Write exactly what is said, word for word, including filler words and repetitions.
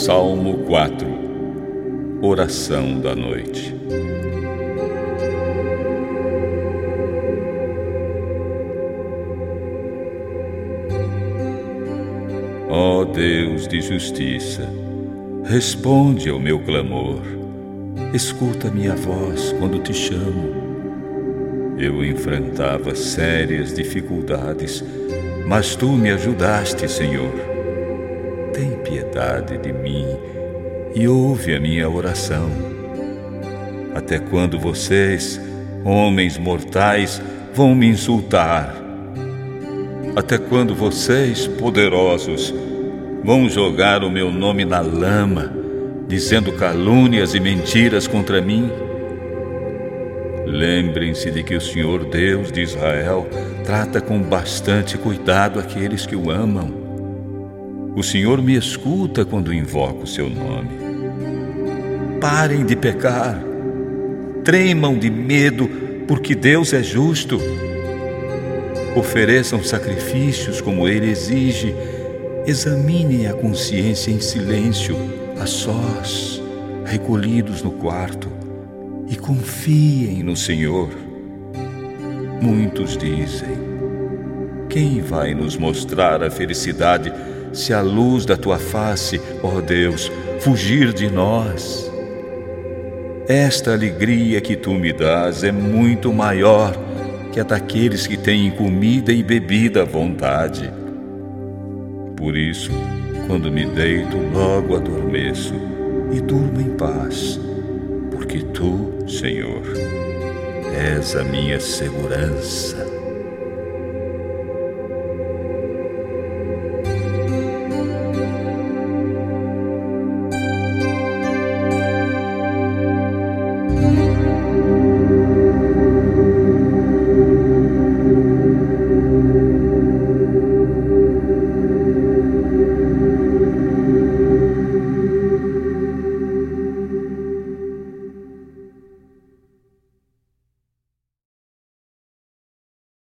Salmo quatro. Oração da noite. Ó Deus de justiça, responde ao meu clamor. Escuta minha voz quando te chamo. Eu enfrentava sérias dificuldades, mas tu me ajudaste, Senhor. Tem piedade de mim e ouve a minha oração. Até quando vocês, homens mortais, vão me insultar? Até quando vocês, poderosos, vão jogar o meu nome na lama, dizendo calúnias e mentiras contra mim? Lembrem-se de que o Senhor Deus de Israel trata com bastante cuidado aqueles que o amam. O Senhor me escuta quando invoco o seu nome. Parem de pecar, tremam de medo, porque Deus é justo. Ofereçam sacrifícios como Ele exige. Examinem a consciência em silêncio, a sós, recolhidos no quarto, e confiem no Senhor. Muitos dizem: quem vai nos mostrar a felicidade se a luz da tua face, ó Deus, fugir de nós? Esta alegria que tu me dás é muito maior que a daqueles que têm comida e bebida à vontade. Por isso, quando me deito, logo adormeço e durmo em paz, porque tu, Senhor, és a minha segurança.